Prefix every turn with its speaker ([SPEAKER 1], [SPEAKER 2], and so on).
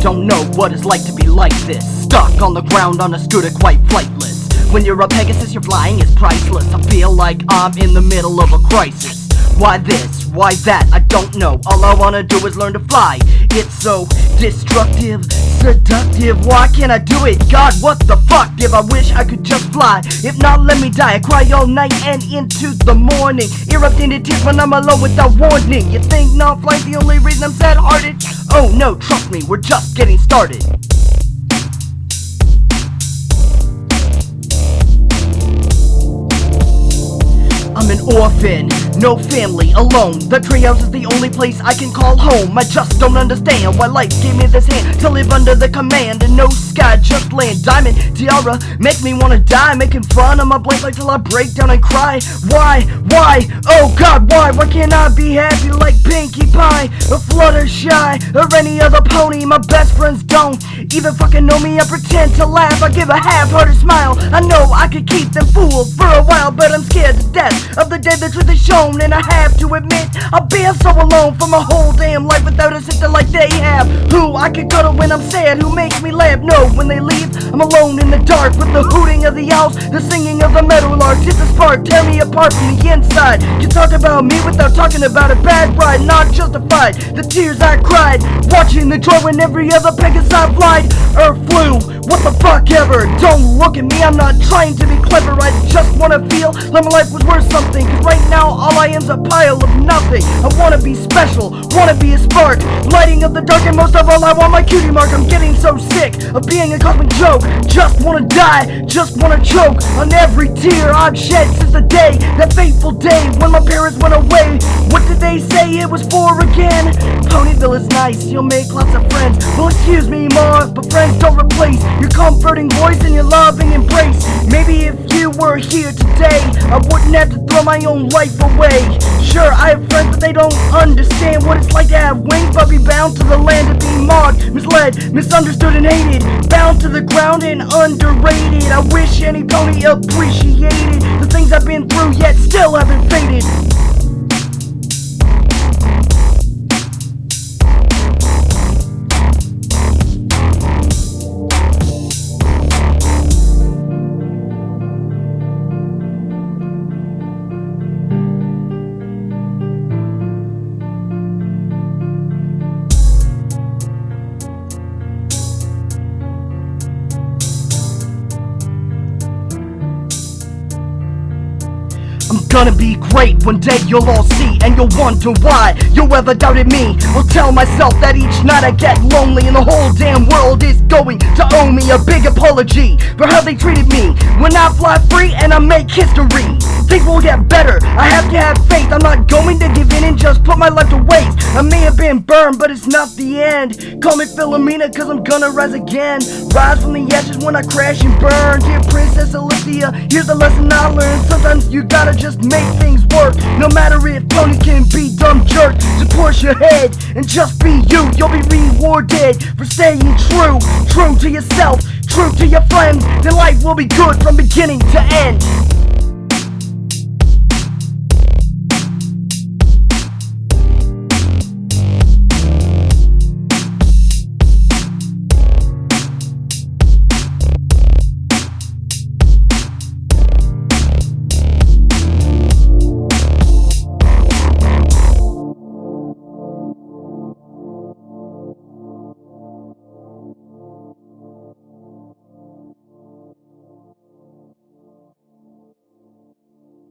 [SPEAKER 1] don't know what it's like to be like this. Stuck on the ground on a scooter, quite flightless. When you're a Pegasus, your flying is priceless. I feel like I'm in the middle of a crisis. Why this? Why that? I don't know. All I wanna do is learn to fly. It's so destructive, seductive. Why can't I do it? God, what the fuck? If I wish I could just fly. If not, let me die. I cry all night and into the morning, erupting into tears when I'm alone without warning. You think not flying's the only reason I'm sad-hearted? Oh no, trust me, we're just getting started. I'm an orphan, no family, alone. The treehouse is the only place I can call home. I just don't understand why life gave me this hand to live under the command and no sky, just land. Diamond tiara make me wanna die, making fun of my blank life till I break down and cry. Why, oh God, why can't I be happy like Pinkie Pie or Fluttershy or any other pony? My best friends don't even fucking know me. I pretend to laugh, I give a half-hearted smile. I know I could keep them fooled for a while, but I'm scared to death of the day the truth is shown. And I have to admit, I've been so alone for my whole damn life without a sister like they have, who I could go to when I'm sad, who makes me laugh. No, when they leave, I'm alone in the dark with the hooting of the owls, the singing of the meadowlarks. It's a spark, tear me apart from the inside. You talk about me without talking about a bad ride, not justified. The tears I cried, watching the joy when every other Pegasus I flied or flew. What the fuck ever? Don't look at me, I'm not trying to be clever. I just wanna feel like my life was worth something. Cause right now all I am's a pile of nothing. I wanna be special, wanna be a spark, lighting up the dark, and most of all I want my cutie mark. I'm getting so sick of being a cosmic joke. Just wanna die, just wanna choke on every tear I've shed since the day, that fateful day when my parents went away. What did they say it was for again? Ponyville is nice, you'll make lots of friends. Well, excuse me, Ma, but friends don't replace your comforting voice and your loving embrace. Maybe if you were here today, I wouldn't have to throw my own life away. Sure, I have friends, but they don't understand what it's like to have wings, but be bound to the land of being mocked, misled, misunderstood, and hated. Bound to the ground and underrated. I wish any pony appreciated the things I've been through, yet still haven't faded. I'm gonna be great, one day you'll all see, and you'll wonder why you ever doubted me. I'll tell myself that each night I get lonely, and the whole damn world is going to owe me a big apology for how they treated me when I fly free and I make history. Things will get better, I have to have faith. I'm not going to give in and just put my life to waste. I may have been burned, but it's not the end. Call me Philomena, cause I'm gonna rise again. Rise from the ashes when I crash and burn. Dear Princess Alicia, here's the lesson I learned. Sometimes you gotta just make things work. No matter if ponies can be dumb jerks, just push ahead and just be you. You'll be rewarded for staying true. True to yourself, true to your friends. Then life will be good from beginning to end.